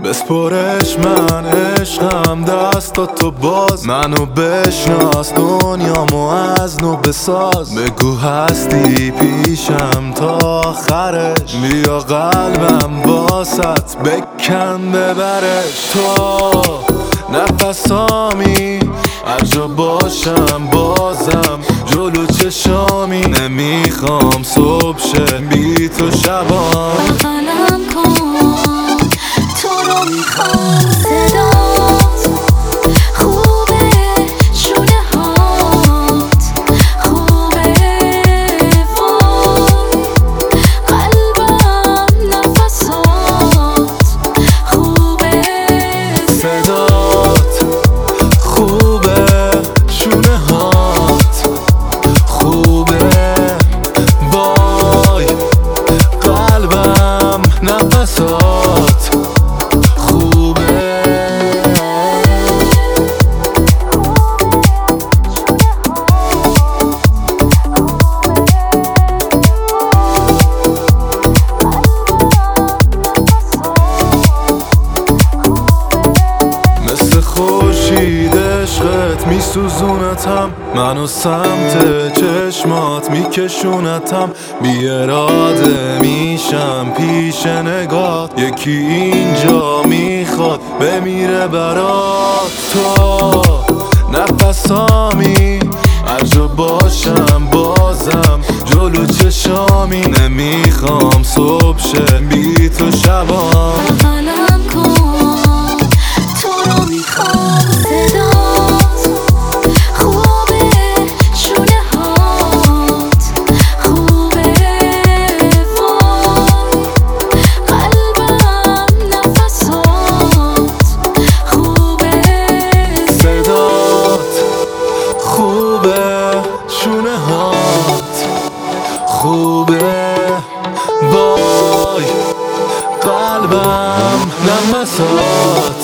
بسپرش من عشقم دستاتو باز منو بشناس دنیامو از نو بساز بگو هستی پیشم تا آخرش بیا قلبم باست بکن ببرش تو نفسامی هر جا باشم بازم جلو چشامی نمیخوام صبح شه بی تو شبام بغلم کن تو رو میخوام صدات خوبه شونه هات خوبه وای قلبم نفسات خوبه صدات خوبه شونه هات خوبه وای قلبم نفسات خوبه مثل خورشید عشقت میسوزونتم منو سمت چشمات میکشونتم بی اراده میشم پیش نگات یکی اینجا میخواد بمیره برات تو نفسامی هر جا باشم بازم جلو چشامی نمیخوام صبح شه بی تو شبام بغلم کن تو رو میخوام صدات خوبه شونه هات خوبه وای قلبم نفسات خوبه صدات خوبه شونه هات خوبه وای قلبم نفسات